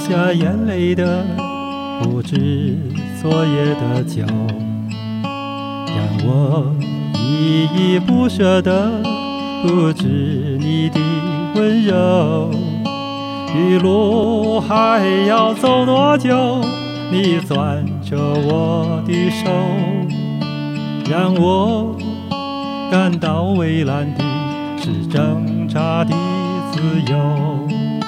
下眼泪的，不止昨夜的酒，让我依依不舍的，不止你的温柔。余路还要走多久？你攥着我的手，让我感到蔚蓝的是挣扎的自由。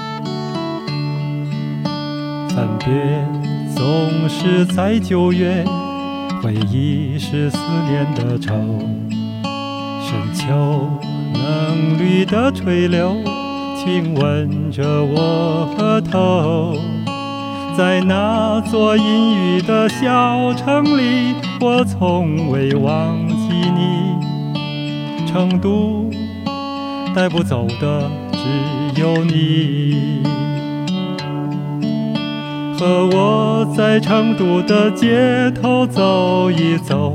分别总是在9月，回忆是思念的愁。深秋嫩绿的垂柳，亲吻着我额头。在那座阴雨的小城里，我从未忘记你。成都带不走的只有你，和我在成都的街头走一走，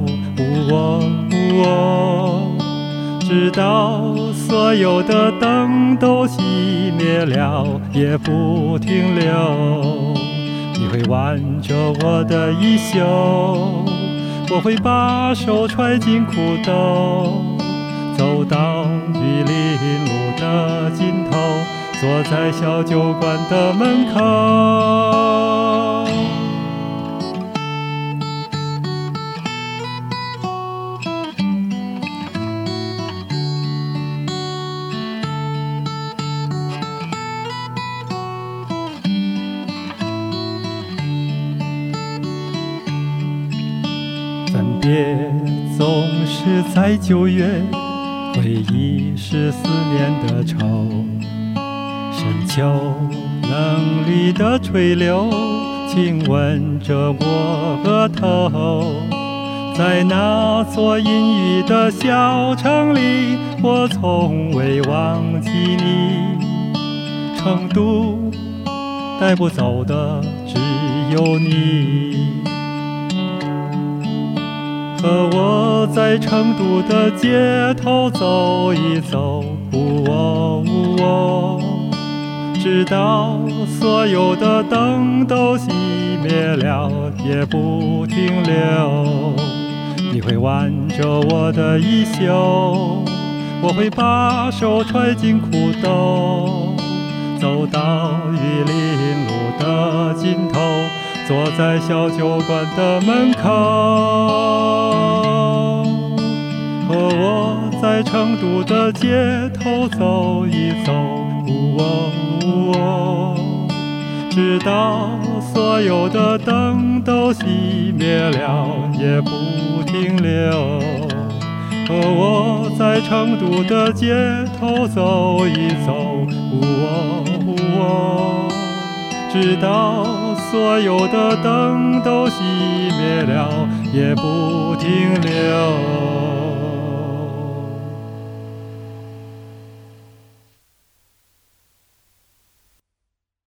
直到所有的灯都熄灭了，也不停留。你会挽着我的衣袖，我会把手揣进裤兜，走到玉林路的尽头，坐在小酒馆的门口。分别总是在9月，回忆是思念的愁。深秋嫩绿的垂柳，亲吻着我额头。在那座阴雨的小城里，我从未忘记你。成都带不走的只有你，和我在成都的街头走一走，直到所有的灯都熄灭了，也不停留。你会挽着我的衣袖，我会把手揣进裤兜，走到玉林路的尽头，坐在小酒馆的门口。和我在成都的街头走一走，直到所有的灯都熄灭了，也不停留。和我在成都的街头走一走，直到所有的灯都熄灭了，也不停留。